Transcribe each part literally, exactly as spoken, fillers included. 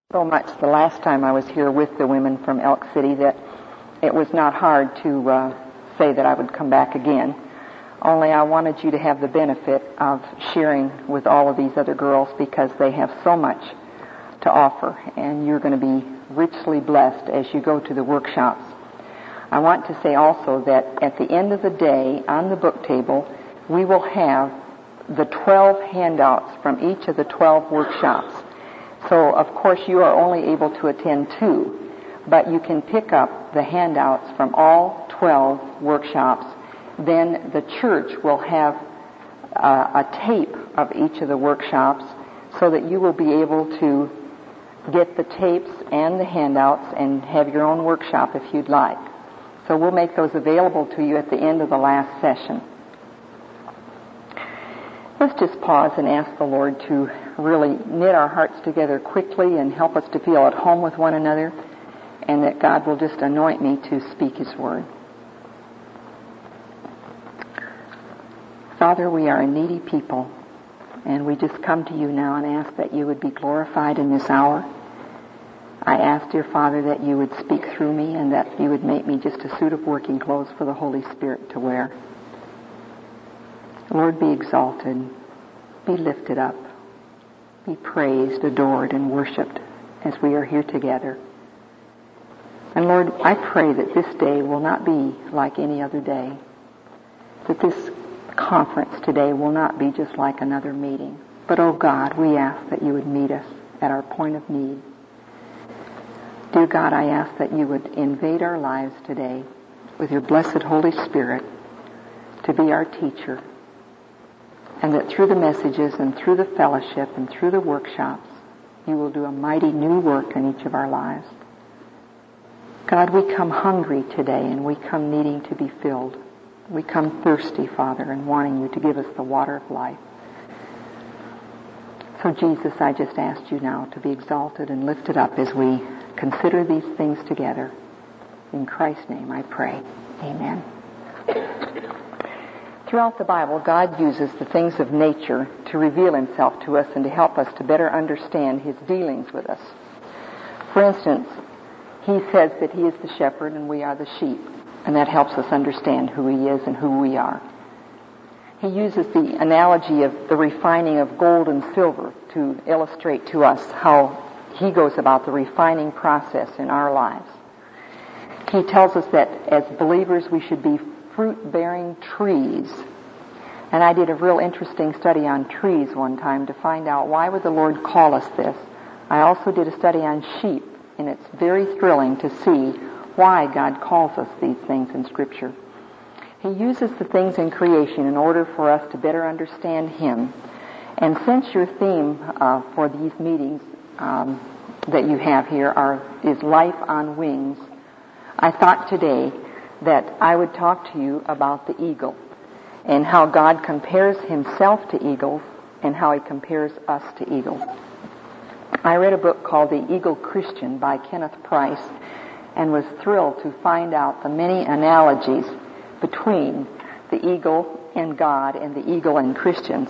So much the last time I was here with the women from Elk City that it was not hard to uh, say that I would come back again. Only I wanted you to have the benefit of sharing with all of these other girls because they have so much to offer, and you're going to be richly blessed as you go to the workshops. I want to say also that at the end of the day on the book table we will have the twelve handouts from each of the twelve workshops. So, of course, you are only able to attend two, but you can pick up the handouts from all twelve workshops. Then the church will have uh, a tape of each of the workshops so that you will be able to get the tapes and the handouts and have your own workshop if you'd like. So we'll make those available to you at the end of the last session. Let's just pause and ask the Lord to really knit our hearts together quickly and help us to feel at home with one another, and that God will just anoint me to speak His word. Father, we are a needy people, and we just come to you now and ask that you would be glorified in this hour. I ask, dear Father, that you would speak through me and that you would make me just a suit of working clothes for the Holy Spirit to wear. Lord, be exalted, be lifted up, be praised, adored, and worshipped as we are here together. And Lord, I pray that this day will not be like any other day, that this conference today will not be just like another meeting. But, oh God, we ask that you would meet us at our point of need. Dear God, I ask that you would invade our lives today with your blessed Holy Spirit to be our teacher, and that through the messages and through the fellowship and through the workshops, you will do a mighty new work in each of our lives. God, we come hungry today, and we come needing to be filled. We come thirsty, Father, and wanting you to give us the water of life. So, Jesus, I just ask you now to be exalted and lifted up as we consider these things together. In Christ's name I pray. Amen. Throughout the Bible, God uses the things of nature to reveal himself to us and to help us to better understand his dealings with us. For instance, he says that he is the shepherd and we are the sheep, and that helps us understand who he is and who we are. He uses the analogy of the refining of gold and silver to illustrate to us how he goes about the refining process in our lives. He tells us that as believers we should be fruit-bearing trees. And I did a real interesting study on trees one time to find out why would the Lord call us this. I also did a study on sheep, and it's very thrilling to see why God calls us these things in Scripture. He uses the things in creation in order for us to better understand him. And since your theme uh, for these meetings um, that you have here are is life on wings, I thought today that I would talk to you about the eagle and how God compares himself to eagles and how he compares us to eagles. I read a book called The Eagle Christian by Kenneth Price and was thrilled to find out the many analogies between the eagle and God and the eagle and Christians.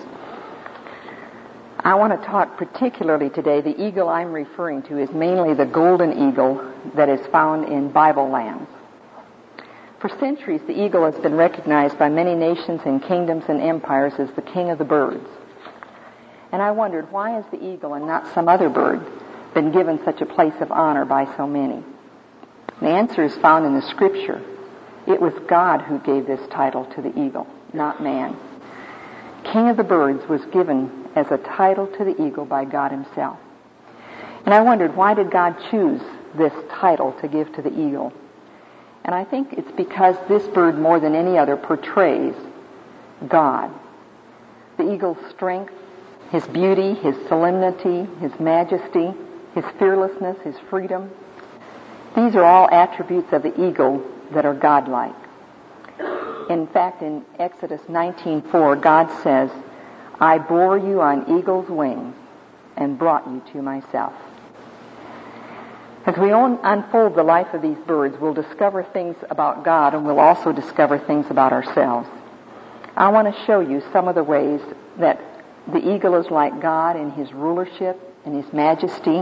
I want to talk particularly today, the eagle I'm referring to is mainly the golden eagle that is found in Bible lands. For centuries, the eagle has been recognized by many nations and kingdoms and empires as the king of the birds. And I wondered, why has the eagle and not some other bird been given such a place of honor by so many? The answer is found in the Scripture. It was God who gave this title to the eagle, not man. King of the birds was given as a title to the eagle by God himself. And I wondered, why did God choose this title to give to the eagle? And I think it's because this bird, more than any other, portrays God. The eagle's strength, his beauty, his solemnity, his majesty, his fearlessness, his freedom. These are all attributes of the eagle that are godlike. In fact, in Exodus nineteen four, God says, I bore you on eagle's wings and brought you to myself. As we unfold the life of these birds, we'll discover things about God and we'll also discover things about ourselves. I want to show you some of the ways that the eagle is like God in his rulership, in his majesty,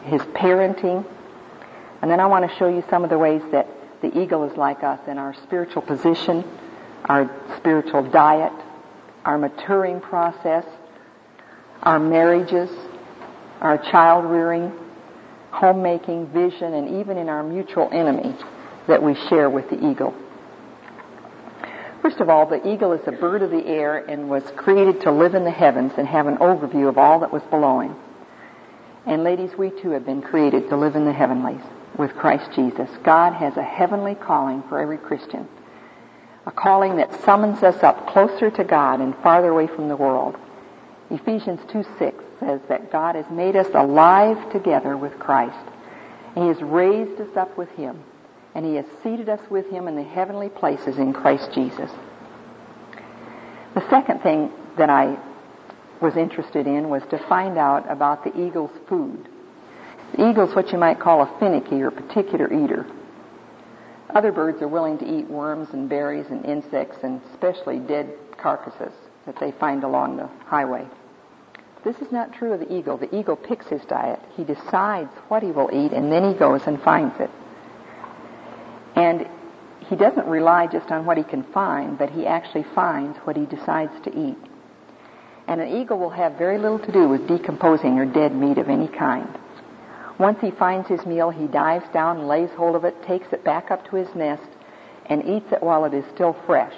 his parenting. And then I want to show you some of the ways that the eagle is like us in our spiritual position, our spiritual diet, our maturing process, our marriages, our child rearing, homemaking, vision, and even in our mutual enemy that we share with the eagle. First of all, the eagle is a bird of the air and was created to live in the heavens and have an overview of all that was below him. And ladies, we too have been created to live in the heavenlies with Christ Jesus. God has a heavenly calling for every Christian, a calling that summons us up closer to God and farther away from the world. Ephesians two six says that God has made us alive together with Christ, and He has raised us up with Him, and He has seated us with Him in the heavenly places in Christ Jesus. The second thing that I was interested in was to find out about the eagle's food. The eagle is what you might call a finicky or particular eater. Other birds are willing to eat worms and berries and insects, and especially dead carcasses that they find along the highway. This is not true of the eagle. The eagle picks his diet. He decides what he will eat, and then he goes and finds it. And he doesn't rely just on what he can find, but he actually finds what he decides to eat. And an eagle will have very little to do with decomposing or dead meat of any kind. Once he finds his meal, he dives down and lays hold of it, takes it back up to his nest, and eats it while it is still fresh.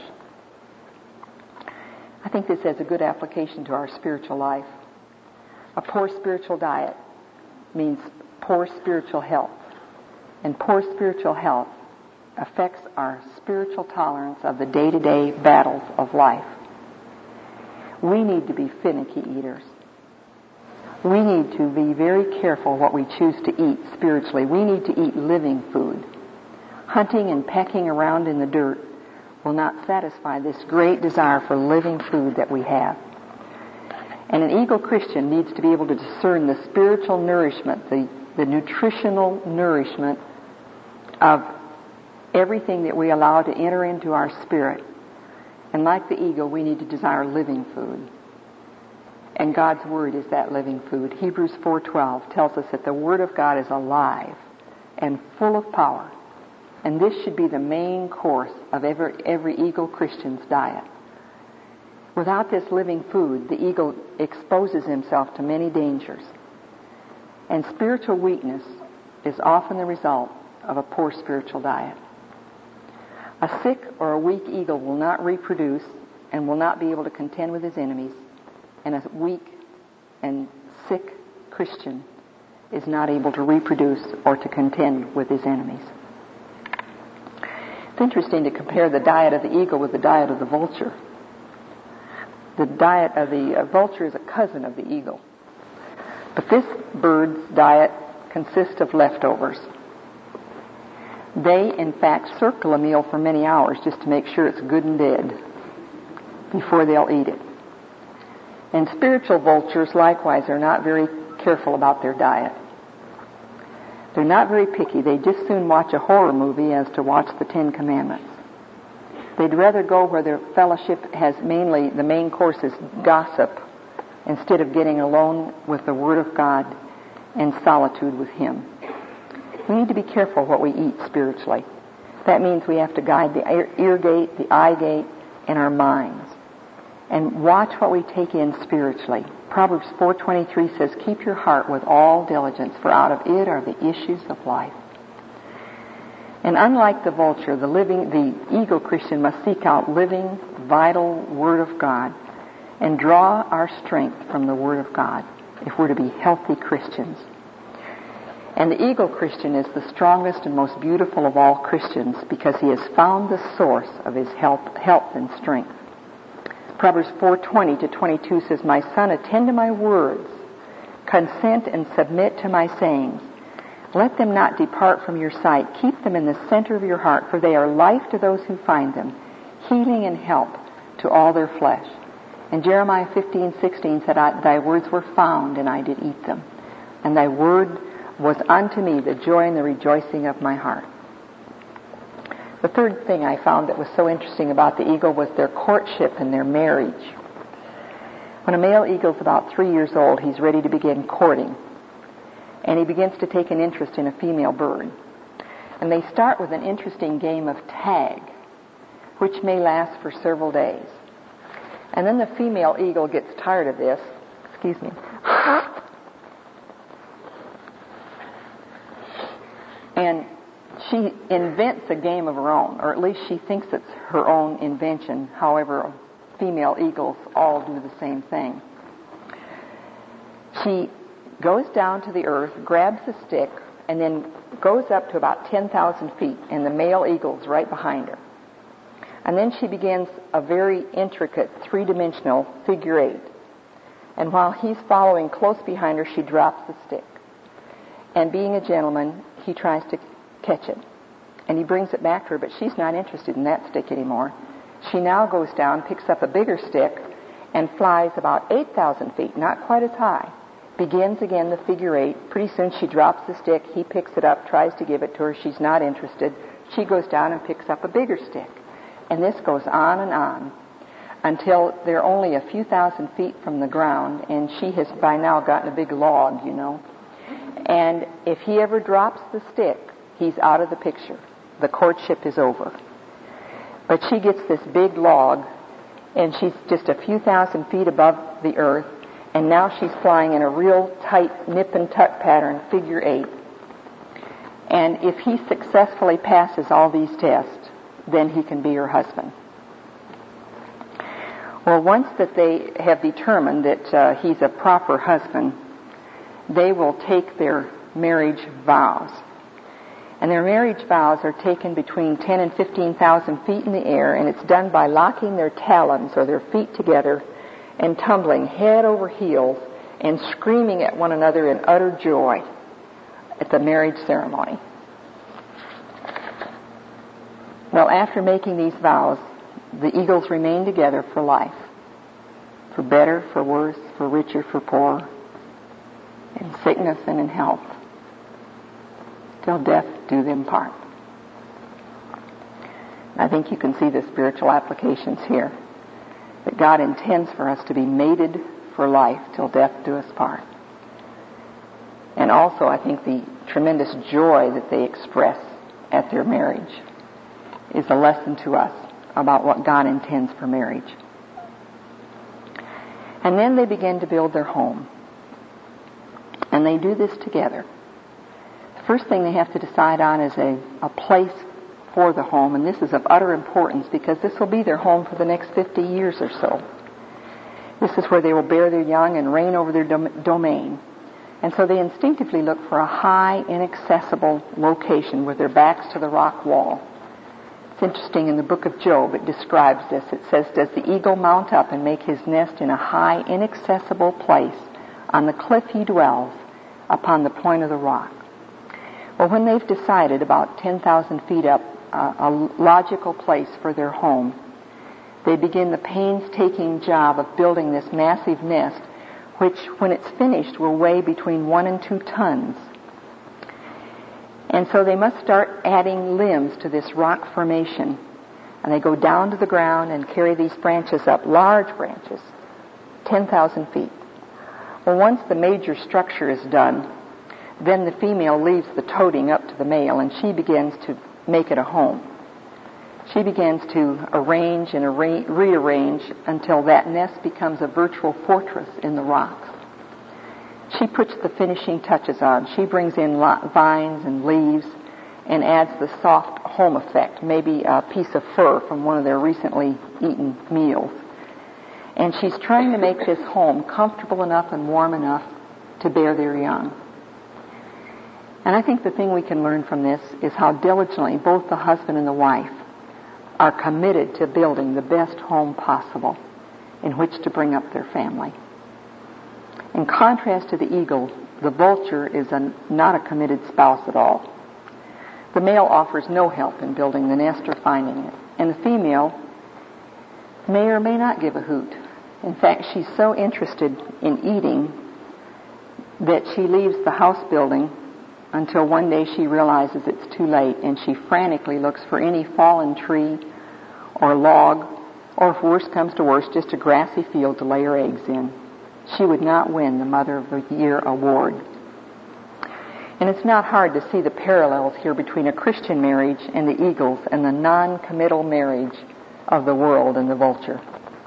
I think this has a good application to our spiritual life. A poor spiritual diet means poor spiritual health. And poor spiritual health affects our spiritual tolerance of the day-to-day battles of life. We need to be finicky eaters. We need to be very careful what we choose to eat spiritually. We need to eat living food. Hunting and pecking around in the dirt will not satisfy this great desire for living food that we have. And an eagle Christian needs to be able to discern the spiritual nourishment, the, the nutritional nourishment of everything that we allow to enter into our spirit. And like the eagle, we need to desire living food. And God's Word is that living food. Hebrews four twelve tells us that the Word of God is alive and full of power. And this should be the main course of every, every eagle Christian's diet. Without this living food, the eagle exposes himself to many dangers. And spiritual weakness is often the result of a poor spiritual diet. A sick or a weak eagle will not reproduce and will not be able to contend with his enemies. And a weak and sick Christian is not able to reproduce or to contend with his enemies. It's interesting to compare the diet of the eagle with the diet of the vulture. The diet of the uh, vulture is a cousin of the eagle. But this bird's diet consists of leftovers. They, in fact, circle a meal for many hours just to make sure it's good and dead before they'll eat it. And spiritual vultures, likewise, are not very careful about their diet. They're not very picky. They just soon watch a horror movie as to watch the Ten Commandments. They'd rather go where their fellowship has mainly, the main course is gossip, instead of getting alone with the Word of God and solitude with Him. We need to be careful what we eat spiritually. That means we have to guide the ear, ear gate, the eye gate, and our minds. And watch what we take in spiritually. Proverbs four twenty-three says, "Keep your heart with all diligence, for out of it are the issues of life." And unlike the vulture, the living, the eagle Christian must seek out living, vital Word of God and draw our strength from the Word of God if we're to be healthy Christians. And the eagle Christian is the strongest and most beautiful of all Christians because he has found the source of his health, health and strength. Proverbs four twenty to twenty-two says, "My son, attend to my words, consent and submit to my sayings. Let them not depart from your sight. Keep them in the center of your heart, for they are life to those who find them, healing and help to all their flesh." And Jeremiah fifteen sixteen said, "Thy words were found, and I did eat them. And thy word was unto me the joy and the rejoicing of my heart." The third thing I found that was so interesting about the eagle was their courtship and their marriage. When a male eagle is about three years old, he's ready to begin courting. and he begins to take an interest in a female bird. And they start with an interesting game of tag, which may last for several days. And then the female eagle gets tired of this. Excuse me. And she invents a game of her own, or at least she thinks it's her own invention. However, female eagles all do the same thing. She goes down to the earth, grabs a stick, and then goes up to about ten thousand feet, and the male eagle's right behind her. And then she begins a very intricate three-dimensional figure eight. And while he's following close behind her, she drops the stick. And being a gentleman, he tries to catch it. And he brings it back to her, but she's not interested in that stick anymore. She now goes down, picks up a bigger stick, and flies about eight thousand feet, not quite as high. Begins again the figure eight. Pretty soon she drops the stick. He picks it up, tries to give it to her. She's not interested. She goes down and picks up a bigger stick. And this goes on and on until they're only a few thousand feet from the ground, and she has by now gotten a big log, you know. And if he ever drops the stick, he's out of the picture. The courtship is over. But she gets this big log, and she's just a few thousand feet above the earth, and now she's flying in a real tight nip and tuck pattern, figure eight. And if he successfully passes all these tests, then he can be her husband. Well, once that they have determined that uh, he's a proper husband, they will take their marriage vows. And their marriage vows are taken between ten and fifteen thousand feet in the air, and it's done by locking their talons or their feet together and tumbling head over heels and screaming at one another in utter joy at the marriage ceremony. Well, after making these vows, the eagles remain together for life. For better, for worse, for richer, for poorer, in sickness and in health, till death do them part. I think you can see the spiritual applications here, that God intends for us to be mated for life till death do us part. And also, I think the tremendous joy that they express at their marriage is a lesson to us about what God intends for marriage. And then they begin to build their home. And they do this together. The first thing they have to decide on is a, a place for the home, and this is of utter importance because this will be their home for the next fifty years or so. This is where they will bear their young and reign over their dom- domain. And so they instinctively look for a high, inaccessible location with their backs to the rock wall. It's interesting, in the book of Job, it describes this. It says, does the eagle mount up and make his nest in a high, inaccessible place? On the cliff he dwells, upon the point of the rock. Well, when they've decided about ten thousand feet up uh, a logical place for their home, they begin the painstaking job of building this massive nest, which, when it's finished, will weigh between one and two tons. And so they must start adding limbs to this rock formation. And they go down to the ground and carry these branches up, large branches, ten thousand feet. Well, once the major structure is done, then the female leaves the toting up to the male, and she begins to make it a home. She begins to arrange and arra- rearrange until that nest becomes a virtual fortress in the rock. She puts the finishing touches on. She brings in vines and leaves and adds the soft home effect, maybe a piece of fur from one of their recently eaten meals. And she's trying to make this home comfortable enough and warm enough to bear their young. And I think the thing we can learn from this is how diligently both the husband and the wife are committed to building the best home possible in which to bring up their family. In contrast to the eagle, the vulture is a, not a committed spouse at all. The male offers no help in building the nest or finding it, and the female may or may not give a hoot. In fact, she's so interested in eating that she leaves the house building until one day she realizes it's too late, and she frantically looks for any fallen tree or log, or if worse comes to worse, just a grassy field to lay her eggs in. She would not win the Mother of the Year award. And it's not hard to see the parallels here between a Christian marriage and the eagles and the non-committal marriage of the world and the vulture.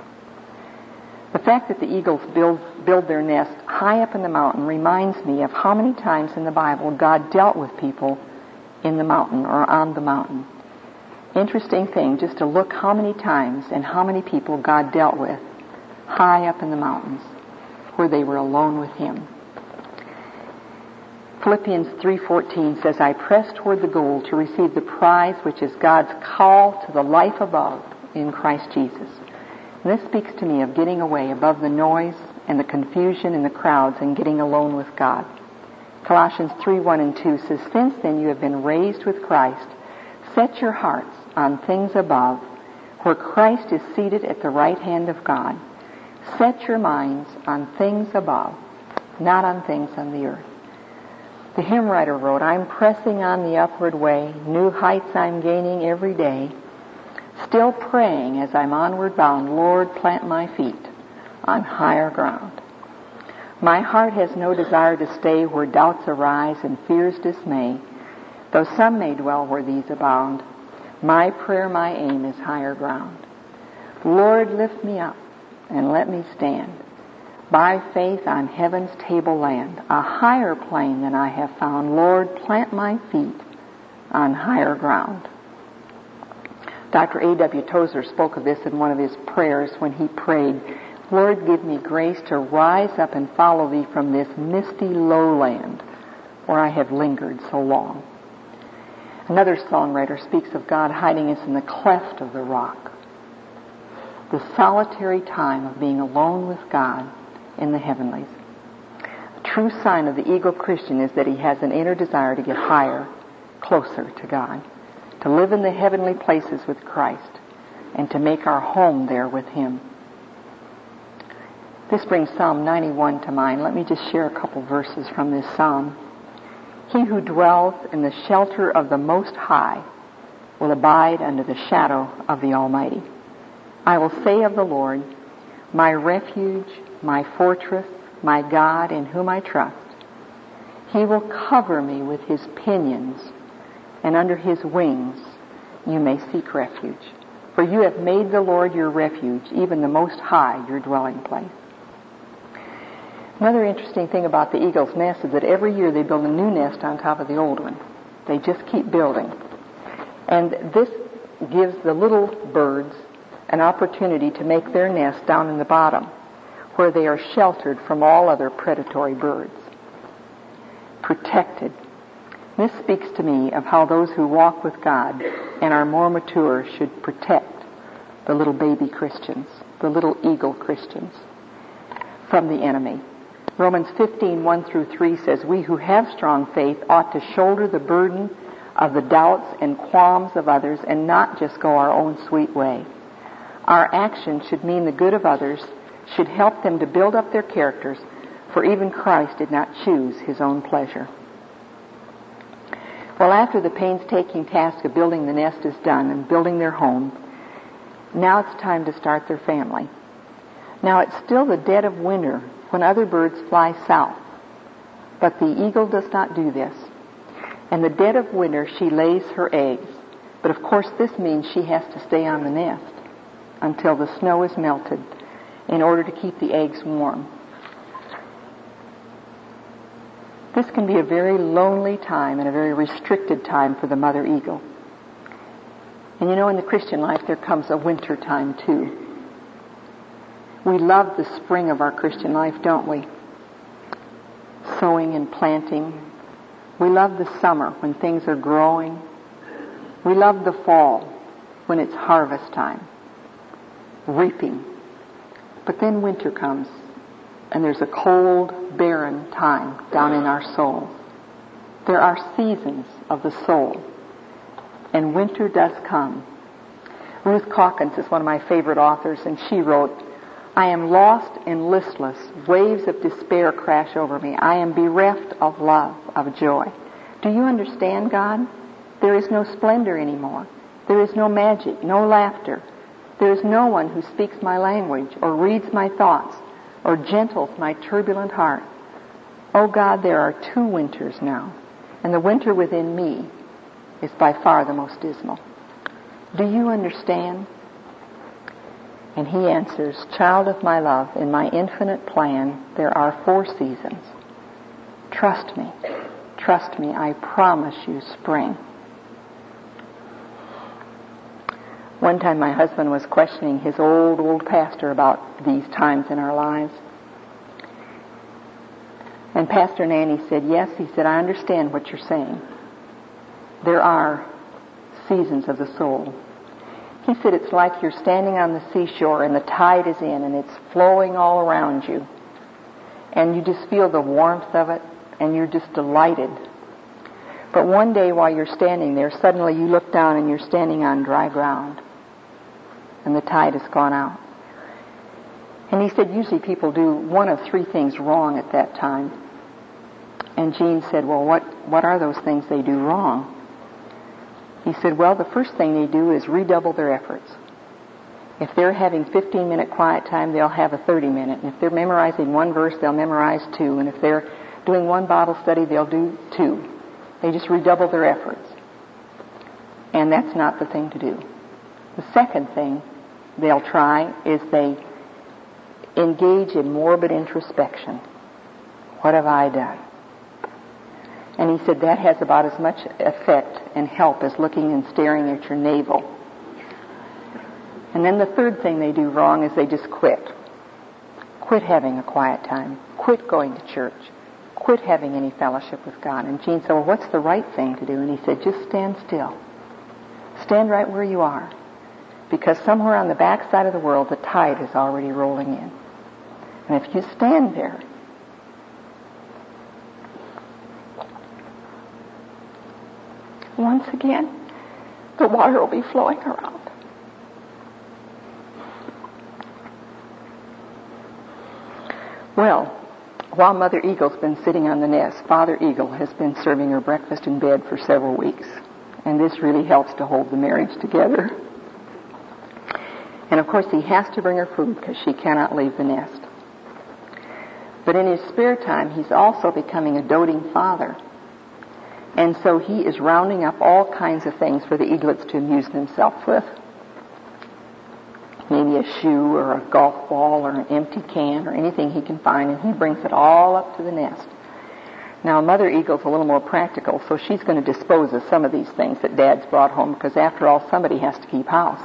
The fact that the eagles build, build their nest high up in the mountain reminds me of how many times in the Bible God dealt with people in the mountain or on the mountain. Interesting thing, just to look how many times and how many people God dealt with high up in the mountains where they were alone with Him. Philippians three fourteen says, I press toward the goal to receive the prize which is God's call to the life above in Christ Jesus. And this speaks to me of getting away above the noise and the confusion in the crowds and getting alone with God. Colossians three one and two says, Since then you have been raised with Christ, set your hearts on things above, where Christ is seated at the right hand of God. Set your minds on things above, not on things on the earth. The hymn writer wrote, I'm pressing on the upward way, new heights I'm gaining every day, still praying as I'm onward bound, Lord, plant my feet on higher ground. My heart has no desire to stay where doubts arise and fears dismay, though some may dwell where these abound. My prayer, my aim is higher ground. Lord, lift me up and let me stand by faith on heaven's tableland, a higher plane than I have found. Lord, plant my feet on higher ground. Doctor A W Tozer spoke of this in one of his prayers when he prayed, Lord, give me grace to rise up and follow Thee from this misty lowland where I have lingered so long. Another songwriter speaks of God hiding us in the cleft of the rock, the solitary time of being alone with God in the heavenlies. A true sign of the eagle Christian is that he has an inner desire to get higher, closer to God, to live in the heavenly places with Christ, and to make our home there with Him. This brings Psalm ninety-one to mind. Let me just share a couple verses from this psalm. He who dwells in the shelter of the Most High will abide under the shadow of the Almighty. I will say of the Lord, my refuge, my fortress, my God in whom I trust. He will cover me with His pinions, and under His wings you may seek refuge. For you have made the Lord your refuge, even the Most High your dwelling place. Another interesting thing about the eagle's nest is that every year they build a new nest on top of the old one. They just keep building. And this gives the little birds an opportunity to make their nest down in the bottom, where they are sheltered from all other predatory birds. Protected. This speaks to me of how those who walk with God and are more mature should protect the little baby Christians, the little eagle Christians, from the enemy. Romans fifteen, one through three says, we who have strong faith ought to shoulder the burden of the doubts and qualms of others and not just go our own sweet way. Our actions should mean the good of others, should help them to build up their characters, for even Christ did not choose His own pleasure. Well, after the painstaking task of building the nest is done and building their home, now it's time to start their family. Now it's still the dead of winter when other birds fly south, but the eagle does not do this. In the dead of winter she lays her eggs, but of course this means she has to stay on the nest until the snow is melted in order to keep the eggs warm. This can be a very lonely time and a very restricted time for the mother eagle. And you know, in the Christian life there comes a winter time too. We love the spring of our Christian life, don't we? Sowing and planting. We love the summer when things are growing. We love the fall when it's harvest time, reaping. But then winter comes, and there's a cold, barren time down in our soul. There are seasons of the soul, and winter does come. Ruth Calkins is one of my favorite authors, and she wrote, I am lost and listless. Waves of despair crash over me. I am bereft of love, of joy. Do you understand, God? There is no splendor anymore. There is no magic, no laughter. There is no one who speaks my language or reads my thoughts or gentles my turbulent heart. Oh God, there are two winters now. And the winter within me is by far the most dismal. Do you understand? And he answers, child of my love, in my infinite plan, there are four seasons. Trust me. Trust me. I promise you spring. One time my husband was questioning his old, old pastor about these times in our lives. And Pastor Nanny said, yes, he said, I understand what you're saying. There are seasons of the soul. He said, it's like you're standing on the seashore and the tide is in and it's flowing all around you. And you just feel the warmth of it and you're just delighted. But one day while you're standing there, suddenly you look down and you're standing on dry ground. And the tide has gone out. And he said usually people do one of three things wrong at that time. And Gene said, well, what, what are those things they do wrong? He said, well, the first thing they do is redouble their efforts. If they're having fifteen-minute quiet time, they'll have a thirty-minute. And if they're memorizing one verse, they'll memorize two. And if they're doing one Bible study, they'll do two. They just redouble their efforts. And that's not the thing to do. The second thing they'll try is they engage in morbid introspection. What have I done? And he said that has about as much effect and help as looking and staring at your navel. And then the third thing they do wrong is they just quit. Quit having a quiet time. Quit going to church. Quit having any fellowship with God. And Gene said, well, what's the right thing to do? And he said, just stand still. Stand right where you are. Because somewhere on the back side of the world, the tide is already rolling in. And if you stand there, once again, the water will be flowing around. Well, while Mother Eagle's been sitting on the nest, Father Eagle has been serving her breakfast in bed for several weeks. And this really helps to hold the marriage together. And of course he has to bring her food because she cannot leave the nest. But in his spare time, he's also becoming a doting father. And so he is rounding up all kinds of things for the eaglets to amuse themselves with. Maybe a shoe or a golf ball or an empty can or anything he can find, and he brings it all up to the nest. Now, Mother Eagle's a little more practical, so she's going to dispose of some of these things that Dad's brought home, because after all, somebody has to keep house.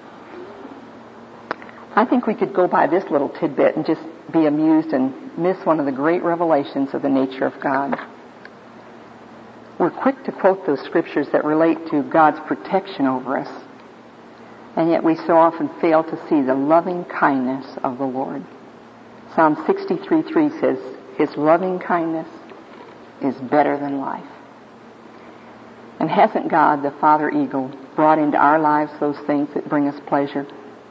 I think we could go by this little tidbit and just be amused and miss one of the great revelations of the nature of God. We're quick to quote those scriptures that relate to God's protection over us, and yet we so often fail to see the loving kindness of the Lord. Psalm sixty-three three says, His loving kindness is better than life. And hasn't God, the Father Eagle, brought into our lives those things that bring us pleasure?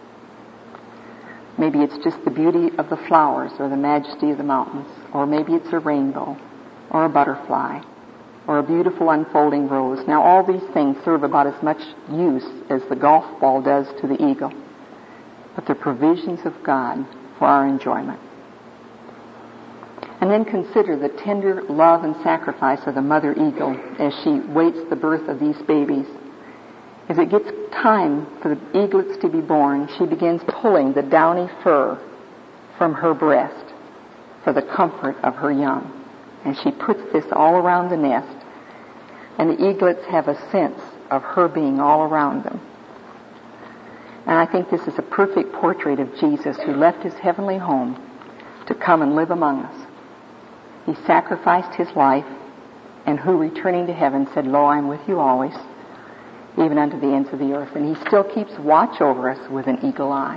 Maybe it's just the beauty of the flowers or the majesty of the mountains, or maybe it's a rainbow or a butterfly or a beautiful unfolding rose. Now, all these things serve about as much use as the golf ball does to the eagle, but they're provisions of God for our enjoyment. And then consider the tender love and sacrifice of the mother eagle as she waits the birth of these babies. As it gets time for the eaglets to be born, she begins pulling the downy fur from her breast for the comfort of her young. And she puts this all around the nest, and the eaglets have a sense of her being all around them. And I think this is a perfect portrait of Jesus, who left his heavenly home to come and live among us. He sacrificed his life, and who, returning to heaven, said, Lo, I am with you always, even unto the ends of the earth. And he still keeps watch over us with an eagle eye.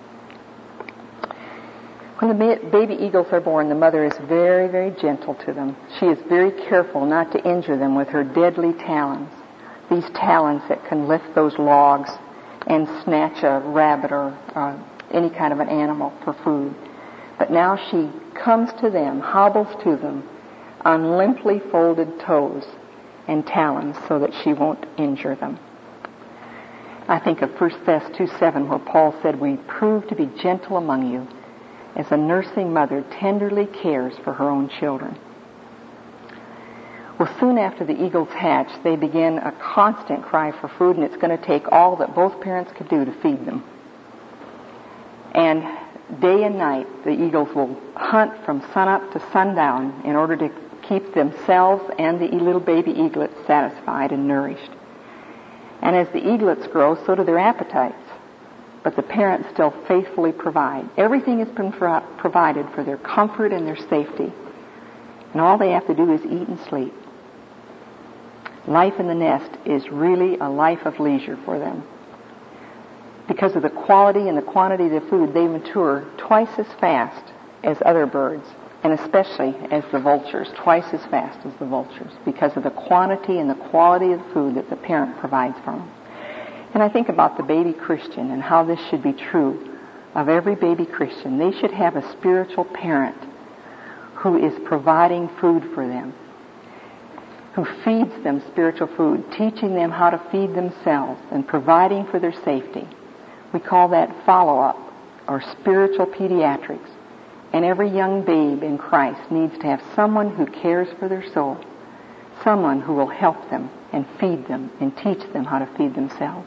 When the baby eagles are born, the mother is very, very gentle to them. She is very careful not to injure them with her deadly talons, these talons that can lift those logs and snatch a rabbit or uh, any kind of an animal for food. But now she comes to them, hobbles to them on limply folded toes and talons so that she won't injure them. I think of First Thess two seven, where Paul said, We prove to be gentle among you, as a nursing mother tenderly cares for her own children. Well, soon after the eagles hatch, they begin a constant cry for food, and it's going to take all that both parents could do to feed them. And day and night, the eagles will hunt from sunup to sundown in order to keep themselves and the little baby eaglets satisfied and nourished. And as the eaglets grow, so do their appetites. But the parents still faithfully provide. Everything has been pro- provided for their comfort and their safety. And all they have to do is eat and sleep. Life in the nest is really a life of leisure for them. Because of the quality and the quantity of the food, they mature twice as fast as other birds, and especially as the vultures, twice as fast as the vultures, because of the quantity and the quality of the food that the parent provides for them. And I think about the baby Christian and how this should be true of every baby Christian. They should have a spiritual parent who is providing food for them, who feeds them spiritual food, teaching them how to feed themselves and providing for their safety. We call that follow-up or spiritual pediatrics. And every young babe in Christ needs to have someone who cares for their soul, someone who will help them and feed them and teach them how to feed themselves.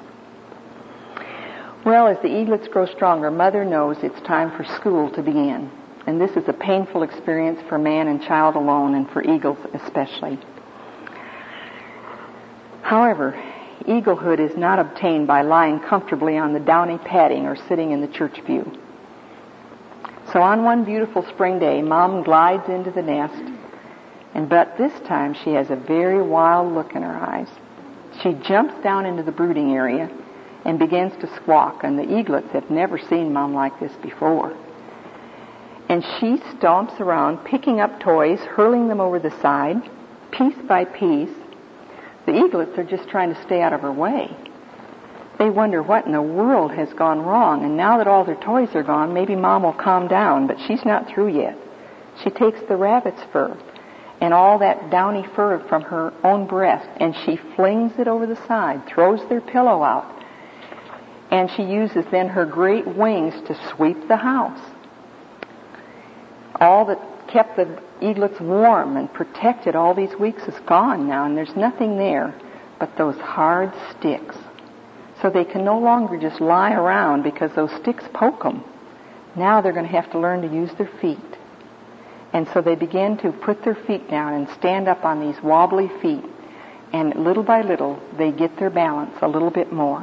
Well, as the eaglets grow stronger, Mother knows it's time for school to begin. And this is a painful experience for man and child alone, and for eagles especially. However, eaglehood is not obtained by lying comfortably on the downy padding or sitting in the church pew. So on one beautiful spring day, Mom glides into the nest, and but this time she has a very wild look in her eyes. She jumps down into the brooding area and begins to squawk, and the eaglets have never seen Mom like this before. And she stomps around, picking up toys, hurling them over the side, piece by piece. The eaglets are just trying to stay out of her way. They wonder what in the world has gone wrong, and now that all their toys are gone, maybe Mom will calm down, but she's not through yet. She takes the rabbit's fur and all that downy fur from her own breast, and she flings it over the side, throws their pillow out, and she uses then her great wings to sweep the house. All that kept the eaglets warm and protected all these weeks is gone now, and there's nothing there but those hard sticks. So they can no longer just lie around because those sticks poke them. Now they're going to have to learn to use their feet. And so they begin to put their feet down and stand up on these wobbly feet. And little by little, they get their balance a little bit more.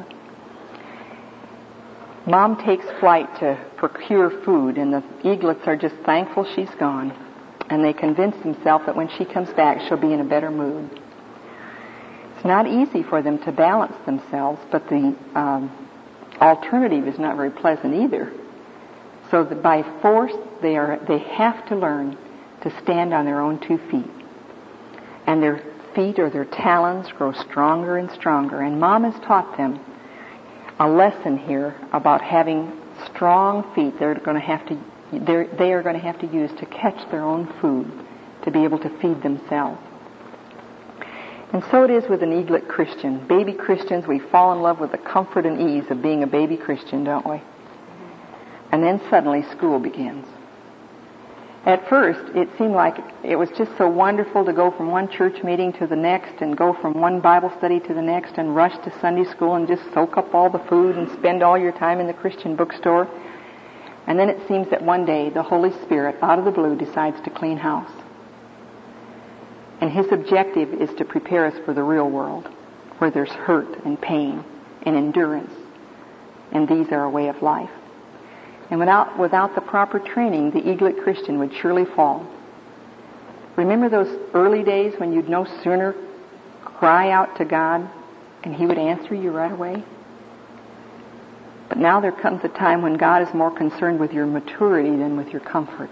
Mom takes flight to procure food, and the eaglets are just thankful she's gone. And they convince themselves that when she comes back, she'll be in a better mood. It's not easy for them to balance themselves, but the um, alternative is not very pleasant either. So that by force, they are they have to learn to stand on their own two feet. And their feet or their talons grow stronger and stronger. And Mom has taught them a lesson here about having strong feet they're going to have to they're, they are going to have to use to catch their own food, to be able to feed themselves. And so it is with an eaglet Christian. Baby Christians, we fall in love with the comfort and ease of being a baby Christian, don't we? And then suddenly school begins. At first, it seemed like it was just so wonderful to go from one church meeting to the next and go from one Bible study to the next and rush to Sunday school and just soak up all the food and spend all your time in the Christian bookstore. And then it seems that one day the Holy Spirit, out of the blue, decides to clean house. And his objective is to prepare us for the real world, where there's hurt and pain and endurance. And these are a way of life. And without, without the proper training, the eaglet Christian would surely fall. Remember those early days when you'd no sooner cry out to God and he would answer you right away? But now there comes a time when God is more concerned with your maturity than with your comfort.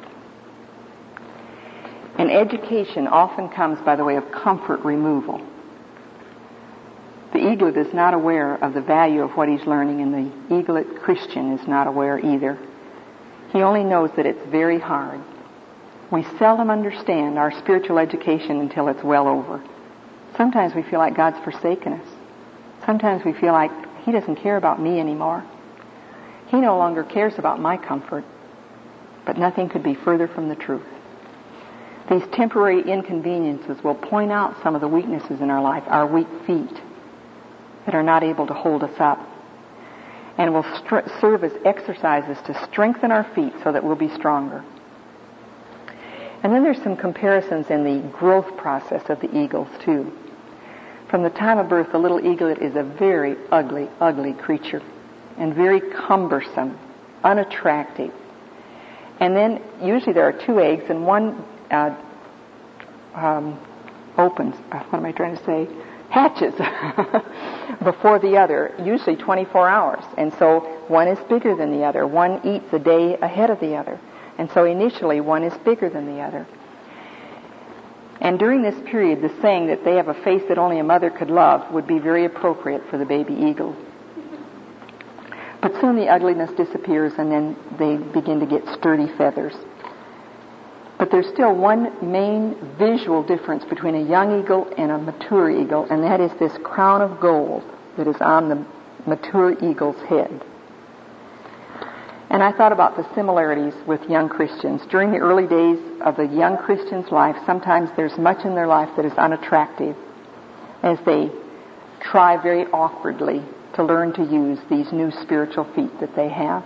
And education often comes by the way of comfort removal. The eaglet is not aware of the value of what he's learning, and the eaglet Christian is not aware either. He only knows that it's very hard. We seldom understand our spiritual education until it's well over. Sometimes we feel like God's forsaken us. Sometimes we feel like he doesn't care about me anymore. He no longer cares about my comfort. But nothing could be further from the truth. These temporary inconveniences will point out some of the weaknesses in our life, our weak feet that are not able to hold us up, and will str- serve as exercises to strengthen our feet so that we'll be stronger. And then there's some comparisons in the growth process of the eagles, too. From the time of birth, the little eaglet is a very ugly, ugly creature, and very cumbersome, unattractive. And then usually there are two eggs, and one uh, um, opens, uh, what am I trying to say, hatches before the other, usually twenty-four hours. And so one is bigger than the other. One eats a day ahead of the other. And so initially one is bigger than the other. And during this period, the saying that they have a face that only a mother could love would be very appropriate for the baby eagle. But soon the ugliness disappears, and then they begin to get sturdy feathers. But there's still one main visual difference between a young eagle and a mature eagle, and that is this crown of gold that is on the mature eagle's head. And I thought about the similarities with young Christians. During the early days of the young Christian's life, sometimes there's much in their life that is unattractive as they try very awkwardly to learn to use these new spiritual feet that they have.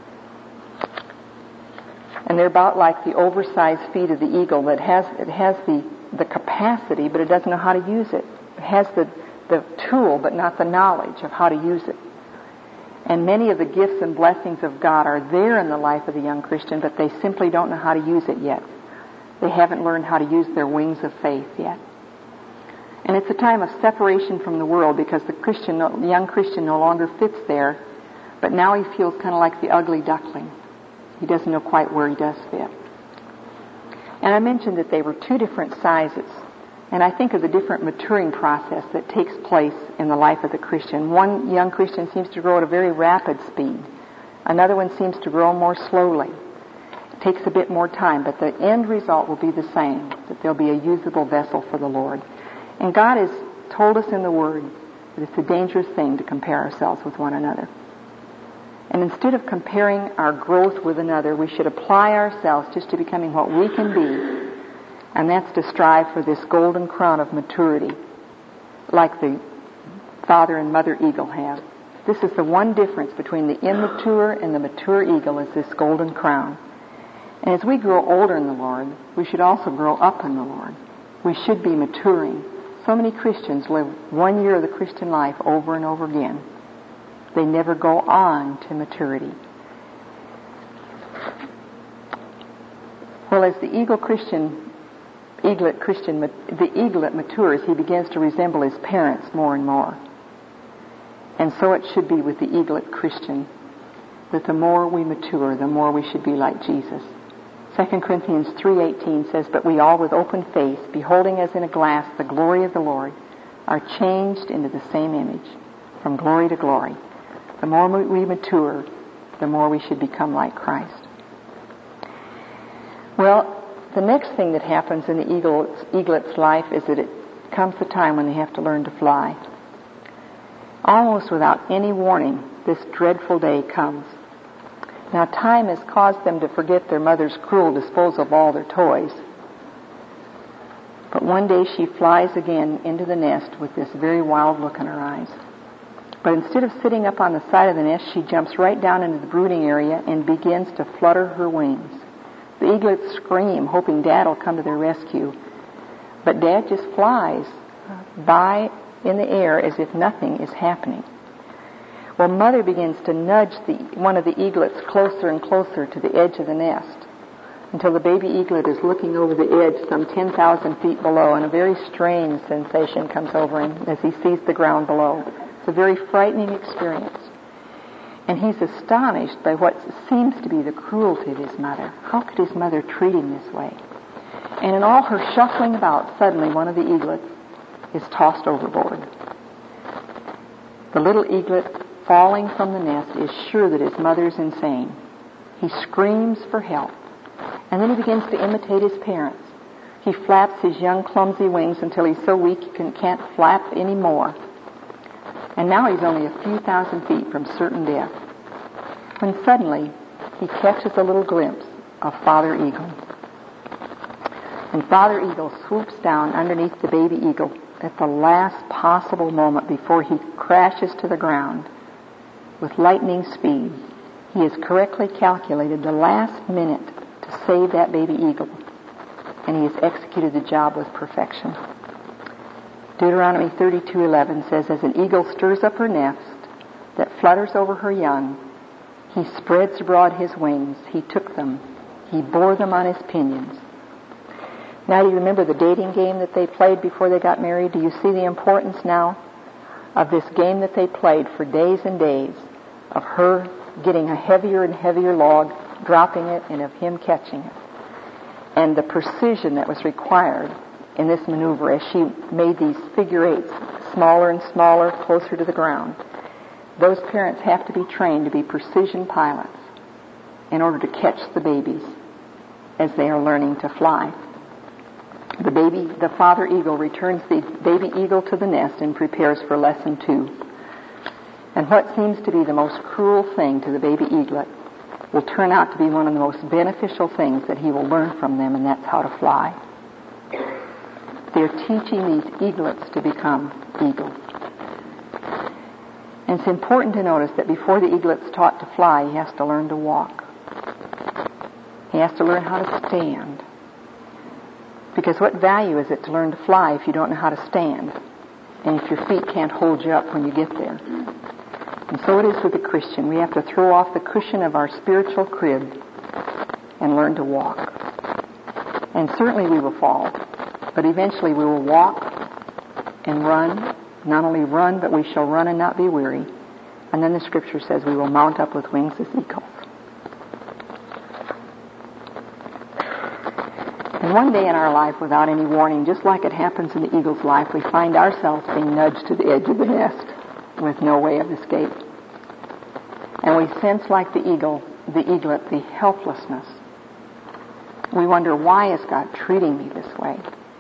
And they're about like the oversized feet of the eagle that has it has the, the capacity, but it doesn't know how to use it. It has the, the tool, but not the knowledge of how to use it. And many of the gifts and blessings of God are there in the life of the young Christian, but they simply don't know how to use it yet. They haven't learned how to use their wings of faith yet. And it's a time of separation from the world because the Christian, the young Christian no longer fits there, but now he feels kind of like the ugly duckling. He doesn't know quite where he does fit. And I mentioned that they were two different sizes. And I think of the different maturing process that takes place in the life of the Christian. One young Christian seems to grow at a very rapid speed. Another one seems to grow more slowly. It takes a bit more time, but the end result will be the same, that there'll be a usable vessel for the Lord. And God has told us in the Word that it's a dangerous thing to compare ourselves with one another. And instead of comparing our growth with another, we should apply ourselves just to becoming what we can be. And that's to strive for this golden crown of maturity, like the father and mother eagle have. This is the one difference between the immature and the mature eagle, is this golden crown. And as we grow older in the Lord, we should also grow up in the Lord. We should be maturing. So many Christians live one year of the Christian life over and over again. They never go on to maturity. Well, as the eagle Christian, eaglet Christian, the eaglet matures, he begins to resemble his parents more and more. And so it should be with the eaglet Christian, that the more we mature, the more we should be like Jesus. Second Corinthians three eighteen says, "But we all with open face, beholding as in a glass the glory of the Lord, are changed into the same image, from glory to glory." The more we mature, the more we should become like Christ. Well, the next thing that happens in the eaglet's, eaglet's life is that it comes the time when they have to learn to fly. Almost without any warning, this dreadful day comes. Now, time has caused them to forget their mother's cruel disposal of all their toys. But one day she flies again into the nest with this very wild look in her eyes. But instead of sitting up on the side of the nest, she jumps right down into the brooding area and begins to flutter her wings. The eaglets scream, hoping Dad will come to their rescue. But Dad just flies by in the air as if nothing is happening. Well, Mother begins to nudge the, one of the eaglets closer and closer to the edge of the nest until the baby eaglet is looking over the edge some ten thousand feet below, and a very strange sensation comes over him as he sees the ground below. It's a very frightening experience. And he's astonished by what seems to be the cruelty of his mother. How could his mother treat him this way? And in all her shuffling about, suddenly one of the eaglets is tossed overboard. The little eaglet, falling from the nest, is sure that his mother is insane. He screams for help. And then he begins to imitate his parents. He flaps his young, clumsy wings until he's so weak he can, can't flap anymore. And now he's only a few thousand feet from certain death, when suddenly he catches a little glimpse of Father Eagle. And Father Eagle swoops down underneath the baby eagle at the last possible moment before he crashes to the ground with lightning speed. He has correctly calculated the last minute to save that baby eagle, and he has executed the job with perfection. Deuteronomy thirty-two eleven says, as an eagle stirs up her nest that flutters over her young, he spreads abroad his wings, he took them, he bore them on his pinions. Now, do you remember the dating game that they played before they got married? Do you see the importance now of this game that they played for days and days, of her getting a heavier and heavier log, dropping it, and of him catching it? And the precision that was required in this maneuver as she made these figure eights smaller and smaller, closer to the ground. Those parents have to be trained to be precision pilots in order to catch the babies as they are learning to fly. The baby, the father eagle returns the baby eagle to the nest and prepares for lesson two. And what seems to be the most cruel thing to the baby eaglet will turn out to be one of the most beneficial things that he will learn from them, and that's how to fly. They're teaching these eaglets to become eagles. And it's important to notice that before the eaglet's taught to fly, he has to learn to walk. He has to learn how to stand. Because what value is it to learn to fly if you don't know how to stand, and if your feet can't hold you up when you get there? And so it is with the Christian. We have to throw off the cushion of our spiritual crib and learn to walk. And certainly we will fall, but eventually we will walk and run. Not only run, but we shall run and not be weary. And then the Scripture says we will mount up with wings as eagles. And one day in our life, without any warning, just like it happens in the eagle's life, we find ourselves being nudged to the edge of the nest with no way of escape. And we sense, like the eagle, the eaglet, the helplessness. We wonder, why is God treating me this way?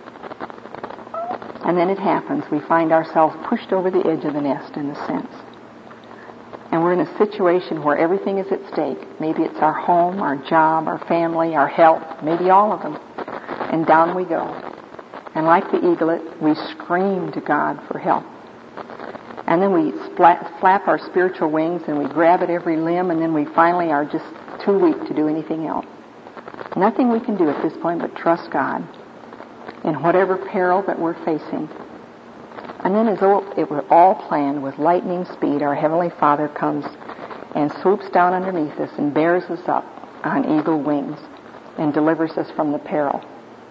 And then it happens. We find ourselves pushed over the edge of the nest, in a sense. And we're in a situation where everything is at stake. Maybe it's our home, our job, our family, our health, maybe all of them. And down we go. And like the eaglet, we scream to God for help. And then we splat, flap our spiritual wings and we grab at every limb, and then we finally are just too weak to do anything else. Nothing we can do at this point but trust God in whatever peril that we're facing. And then, as though it were all planned, with lightning speed, our Heavenly Father comes and swoops down underneath us and bears us up on eagle wings and delivers us from the peril.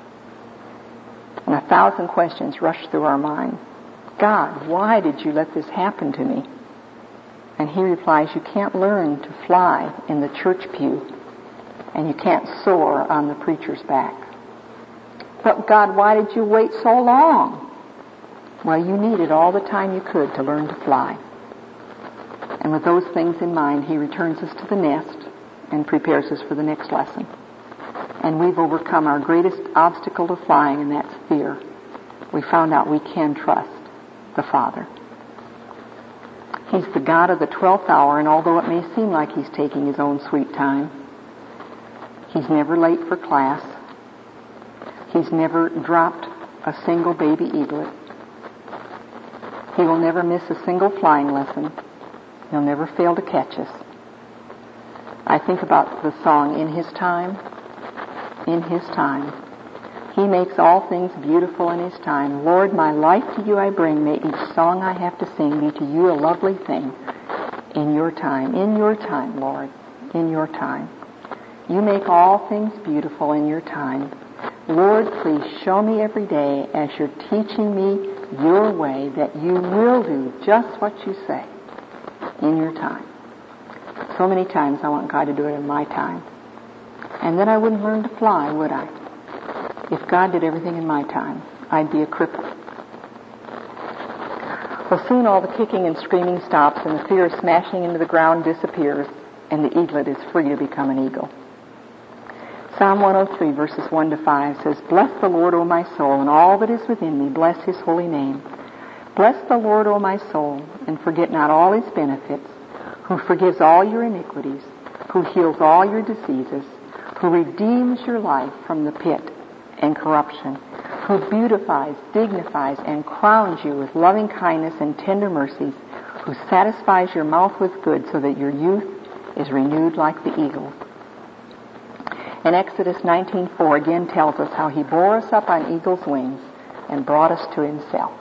And a thousand questions rush through our mind. God, why did you let this happen to me? And he replies, you can't learn to fly in the church pew, and you can't soar on the preacher's back. But God, why did you wait so long? Well, you needed all the time you could to learn to fly. And with those things in mind, he returns us to the nest and prepares us for the next lesson. And we've overcome our greatest obstacle to flying, and that's fear. We found out we can trust the Father. He's the God of the twelfth hour, and although it may seem like he's taking his own sweet time, he's never late for class. He's never dropped a single baby eaglet. He will never miss a single flying lesson. He'll never fail to catch us. I think about the song, In His Time. In His time. He makes all things beautiful in His time. Lord, my life to you I bring. May each song I have to sing be to you a lovely thing. In your time. In your time, Lord. In your time. You make all things beautiful in your time. Lord, please show me every day as you're teaching me your way that you will do just what you say in your time. So many times I want God to do it in my time. And then I wouldn't learn to fly, would I? If God did everything in my time, I'd be a cripple. Well, soon all the kicking and screaming stops, and the fear of smashing into the ground disappears, and the eaglet is free to become an eagle. Psalm one oh three, verses one to five says, Bless the Lord, O my soul, and all that is within me, bless his holy name. Bless the Lord, O my soul, and forget not all his benefits, who forgives all your iniquities, who heals all your diseases, who redeems your life from the pit and corruption, who beautifies, dignifies, and crowns you with loving kindness and tender mercies, who satisfies your mouth with good so that your youth is renewed like the eagle. And Exodus nineteen four again tells us how he bore us up on eagle's wings and brought us to himself.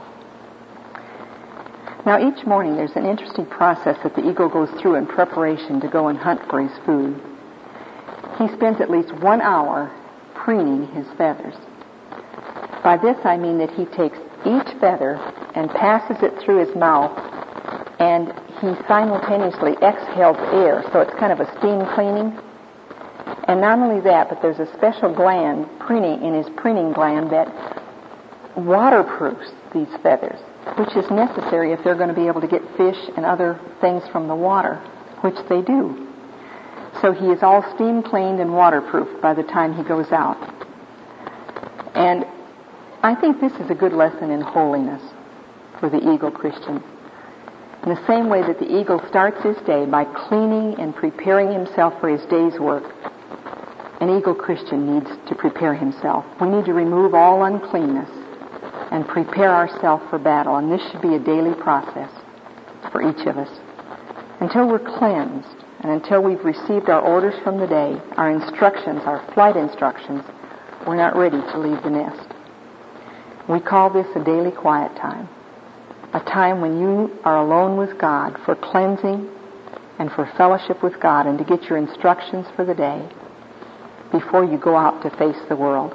Now each morning there's an interesting process that the eagle goes through in preparation to go and hunt for his food. He spends at least one hour preening his feathers. By this I mean that he takes each feather and passes it through his mouth, and he simultaneously exhales air, so it's kind of a steam cleaning. And not only that, but there's a special gland preening in his preening gland that waterproofs these feathers, which is necessary if they're going to be able to get fish and other things from the water, which they do. So he is all steam cleaned and waterproofed by the time he goes out. And I think this is a good lesson in holiness for the eagle Christian. In the same way that the eagle starts his day by cleaning and preparing himself for his day's work, an eagle Christian needs to prepare himself. We need to remove all uncleanness and prepare ourselves for battle. And this should be a daily process for each of us. Until we're cleansed and until we've received our orders from the day, our instructions, our flight instructions, we're not ready to leave the nest. We call this a daily quiet time. A time when you are alone with God for cleansing and for fellowship with God and to get your instructions for the day before you go out to face the world.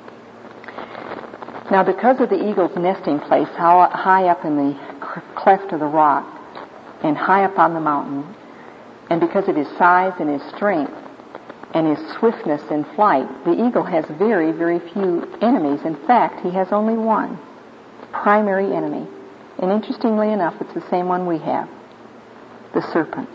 Now, because of the eagle's nesting place, how high up in the cleft of the rock and high up on the mountain, and because of his size and his strength and his swiftness in flight, the eagle has very, very few enemies. In fact, he has only one primary enemy. And interestingly enough, it's the same one we have, the serpent.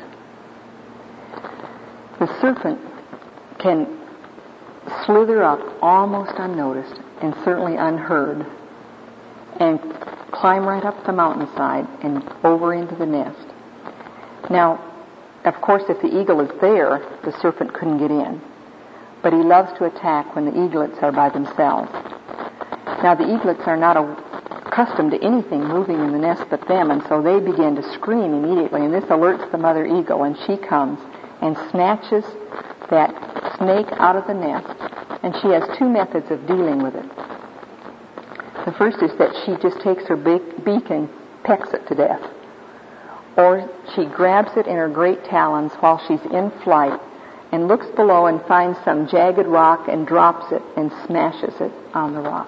The serpent can slither up almost unnoticed and certainly unheard and climb right up the mountainside and over into the nest. Now, of course, if the eagle is there, the serpent couldn't get in. But he loves to attack when the eaglets are by themselves. Now, the eaglets are not accustomed to anything moving in the nest but them, and so they begin to scream immediately, and this alerts the mother eagle, and she comes and snatches that snake out of the nest, and she has two methods of dealing with it. The first is that she just takes her beak and pecks it to death. Or she grabs it in her great talons while she's in flight and looks below and finds some jagged rock and drops it and smashes it on the rock.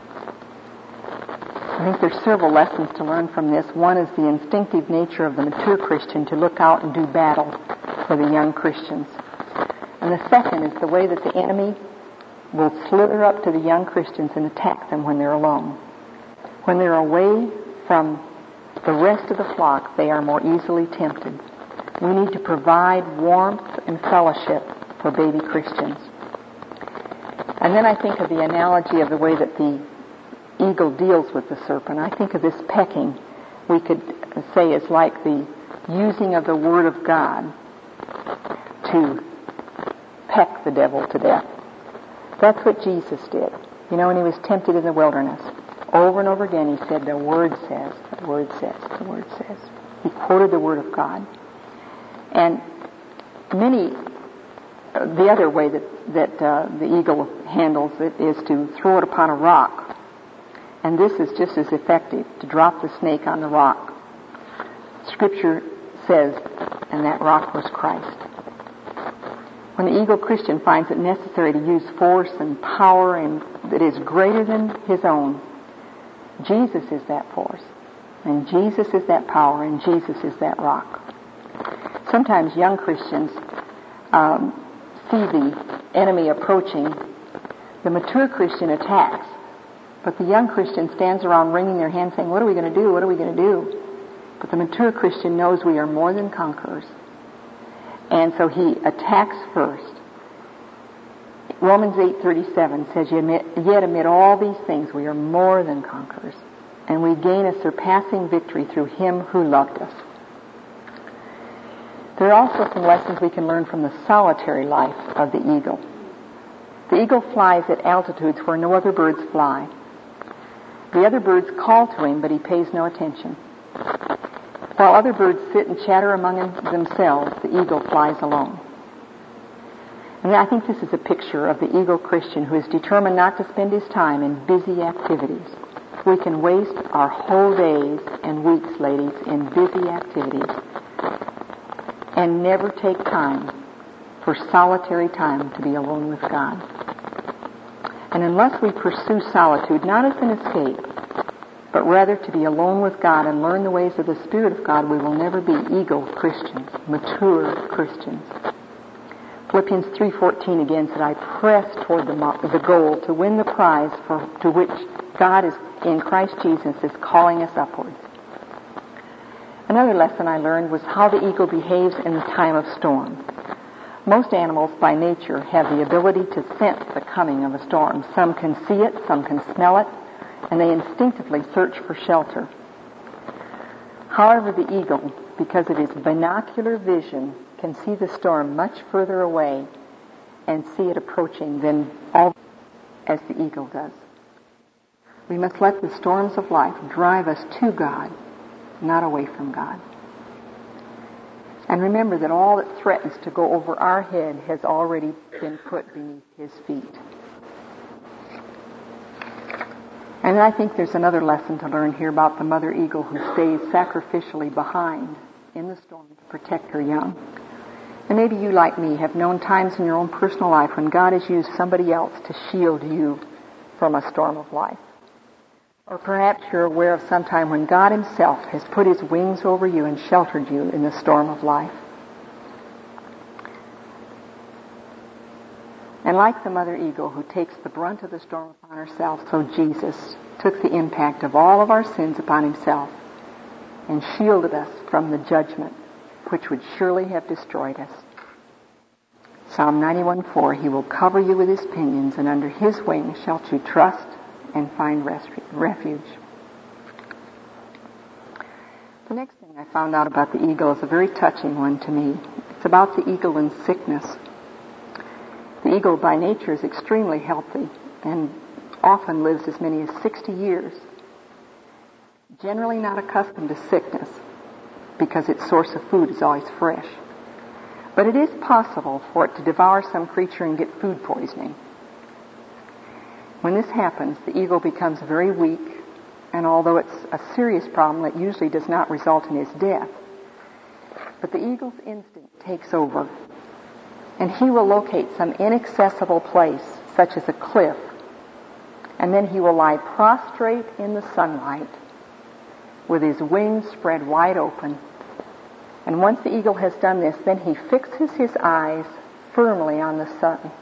I think there's several lessons to learn from this. One is the instinctive nature of the mature Christian to look out and do battle for the young Christians. And the second is the way that the enemy will slither up to the young Christians and attack them when they're alone. When they're away from the rest of the flock, they are more easily tempted. We need to provide warmth and fellowship for baby Christians. And then I think of the analogy of the way that the eagle deals with the serpent. I think of this pecking, we could say, is like the using of the Word of God to peck the devil to death. That's what Jesus did. You know, when he was tempted in the wilderness, over and over again he said, the Word says, the Word says, the Word says. He quoted the Word of God. And many, the other way that, that uh, the eagle handles it is to throw it upon a rock. And this is just as effective, to drop the snake on the rock. Scripture says, and that rock was Christ. When the eagle Christian finds it necessary to use force and power and that is greater than his own, Jesus is that force, and Jesus is that power, and Jesus is that rock. Sometimes young Christians um, see the enemy approaching. The mature Christian attacks, but the young Christian stands around wringing their hands saying, what are we going to do? What are we going to do? But the mature Christian knows we are more than conquerors. And so he attacks first. Romans eight thirty-seven says, yet amid all these things we are more than conquerors, and we gain a surpassing victory through him who loved us. There are also some lessons we can learn from the solitary life of the eagle. The eagle flies at altitudes where no other birds fly. The other birds call to him, but he pays no attention. While other birds sit and chatter among themselves, the eagle flies alone. And I think this is a picture of the eagle Christian who is determined not to spend his time in busy activities. We can waste our whole days and weeks, ladies, in busy activities and never take time for solitary time to be alone with God. And unless we pursue solitude, not as an escape, but rather to be alone with God and learn the ways of the Spirit of God, we will never be eagle Christians, mature Christians. Philippians three fourteen again said, I press toward the, the goal to win the prize for to which God is in Christ Jesus is calling us upwards. Another lesson I learned was how the eagle behaves in the time of storm. Most animals by nature have the ability to sense the coming of a storm. Some can see it, some can smell it, and they instinctively search for shelter. However, the eagle, because of his binocular vision, can see the storm much further away and see it approaching than all as the eagle does. We must let the storms of life drive us to God, not away from God. And remember that all that threatens to go over our head has already been put beneath his feet. And I think there's another lesson to learn here about the mother eagle who stays sacrificially behind in the storm to protect her young. And maybe you, like me, have known times in your own personal life when God has used somebody else to shield you from a storm of life. Or perhaps you're aware of some time when God himself has put his wings over you and sheltered you in the storm of life. And like the mother eagle who takes the brunt of the storm upon herself, so Jesus took the impact of all of our sins upon himself and shielded us from the judgment which would surely have destroyed us. Psalm ninety-one four, he will cover you with his pinions, and under his wings shalt you trust and find refuge. The next thing I found out about the eagle is a very touching one to me. It's about the eagle in sickness. The eagle by nature is extremely healthy and often lives as many as sixty years. Generally not accustomed to sickness because its source of food is always fresh. But it is possible for it to devour some creature and get food poisoning. When this happens, the eagle becomes very weak, and although it's a serious problem, it usually does not result in his death. But the eagle's instinct takes over, and he will locate some inaccessible place, such as a cliff, and then he will lie prostrate in the sunlight with his wings spread wide open. And once the eagle has done this, then he fixes his eyes firmly on the sun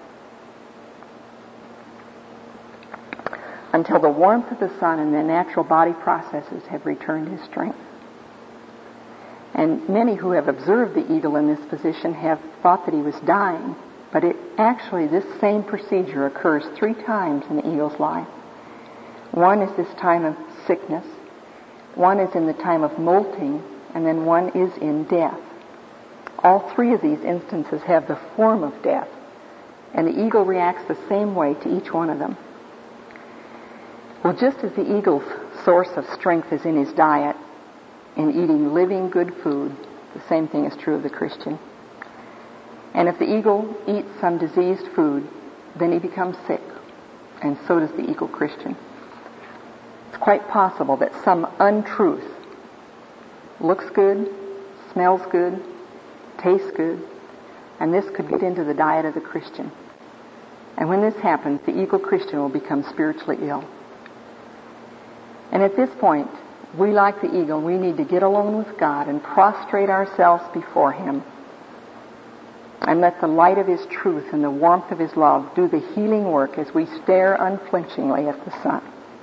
until the warmth of the sun and the natural body processes have returned his strength. And many who have observed the eagle in this position have thought that he was dying, but it actually, this same procedure occurs three times in the eagle's life. One is this time of sickness, one is in the time of molting, and then one is in death. All three of these instances have the form of death, and the eagle reacts the same way to each one of them. Well, just as the eagle's source of strength is in his diet, in eating living good food, the same thing is true of the Christian. And if the eagle eats some diseased food, then he becomes sick, and so does the eagle Christian. It's quite possible that some untruth looks good, smells good, tastes good, and this could get into the diet of the Christian. And when this happens, the eagle Christian will become spiritually ill. And at this point, we, like the eagle, we need to get alone with God and prostrate ourselves before him and let the light of his truth and the warmth of his love do the healing work as we stare unflinchingly at the sun.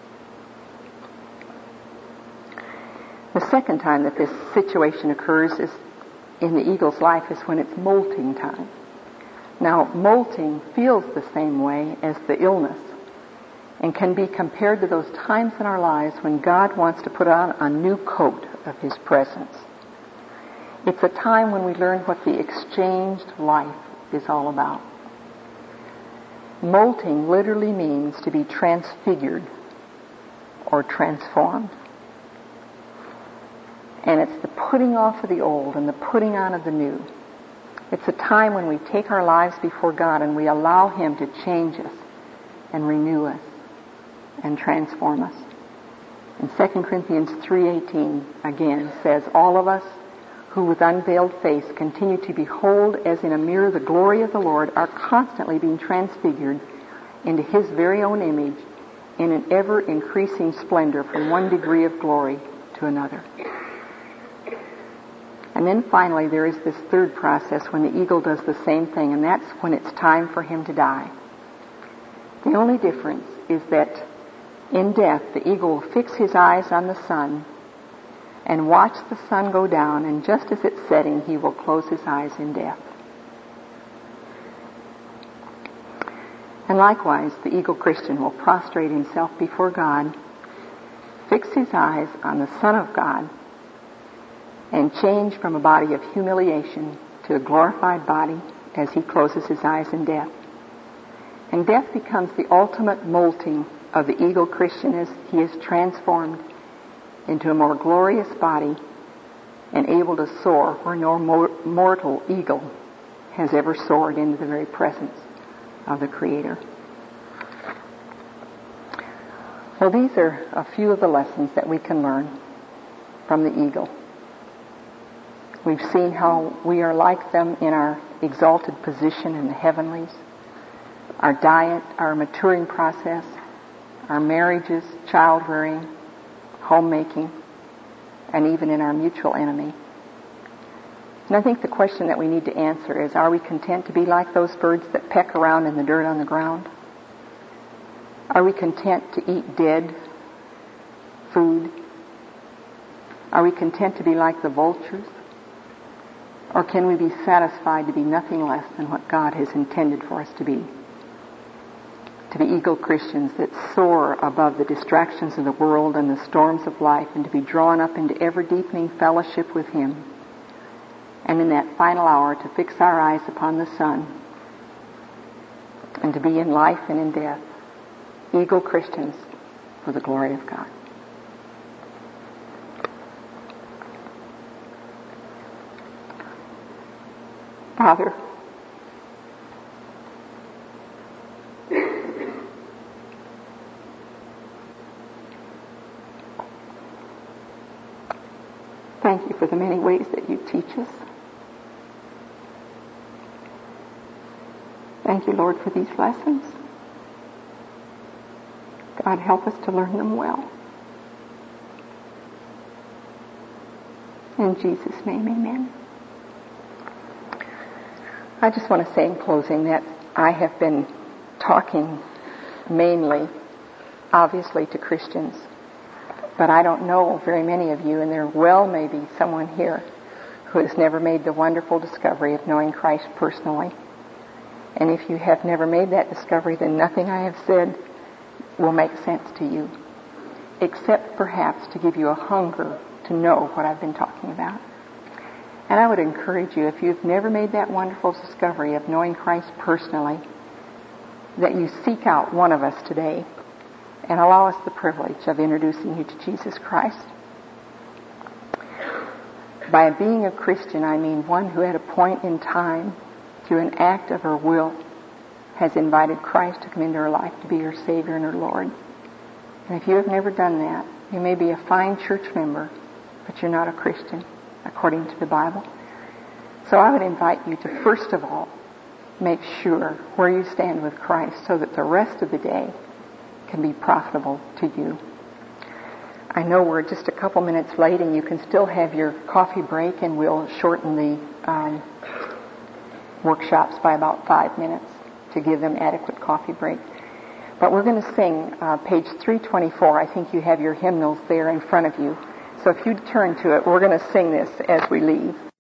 The second time that this situation occurs is in the eagle's life is when it's molting time. Now, molting feels the same way as the illness and can be compared to those times in our lives when God wants to put on a new coat of his presence. It's a time when we learn what the exchanged life is all about. Molting literally means to be transfigured or transformed. And it's the putting off of the old and the putting on of the new. It's a time when we take our lives before God and we allow Him to change us and renew us and transform us. And Second Corinthians three eighteen again says, all of us who with unveiled face continue to behold as in a mirror the glory of the Lord are constantly being transfigured into His very own image in an ever-increasing splendor from one degree of glory to another. And then finally there is this third process when the eagle does the same thing, and that's when it's time for him to die. The only difference is that in death the eagle will fix his eyes on the sun and watch the sun go down, and just as it's setting he will close his eyes in death. And likewise the eagle Christian will prostrate himself before God, fix his eyes on the Son of God, and change from a body of humiliation to a glorified body as he closes his eyes in death. And death becomes the ultimate molting of the eagle Christian as he is transformed into a more glorious body and able to soar where no mortal eagle has ever soared, into the very presence of the Creator. Well, these are a few of the lessons that we can learn from the eagle. We've seen how we are like them in our exalted position in the heavenlies, our diet, our maturing process, our marriages, child rearing, homemaking, and even in our mutual enemy. And I think the question that we need to answer is, are we content to be like those birds that peck around in the dirt on the ground? Are we content to eat dead food? Are we content to be like the vultures? Or can we be satisfied to be nothing less than what God has intended for us to be? To be eagle Christians that soar above the distractions of the world and the storms of life, and to be drawn up into ever-deepening fellowship with Him. And in that final hour to fix our eyes upon the Son, and to be in life and in death eagle Christians for the glory of God. Father, thank you for the many ways that you teach us. Thank you, Lord, for these lessons. God, help us to learn them well. In Jesus' name, amen. I just want to say in closing that I have been talking mainly, obviously, to Christians. But I don't know very many of you, and there well may be someone here who has never made the wonderful discovery of knowing Christ personally. And if you have never made that discovery, then nothing I have said will make sense to you, except perhaps to give you a hunger to know what I've been talking about. And I would encourage you, if you've never made that wonderful discovery of knowing Christ personally, that you seek out one of us today and allow us the privilege of introducing you to Jesus Christ. By being a Christian, I mean one who at a point in time, through an act of her will, has invited Christ to come into her life to be her Savior and her Lord. And if you have never done that, you may be a fine church member, but you're not a Christian, according to the Bible. So I would invite you to, first of all, make sure where you stand with Christ so that the rest of the day can be profitable to you. I know we're just a couple minutes late and you can still have your coffee break, and we'll shorten the um, workshops by about five minutes to give them adequate coffee break. But we're going to sing uh, page three twenty-four. I think you have your hymnals there in front of you. So if you'd turn to it, we're going to sing this as we leave.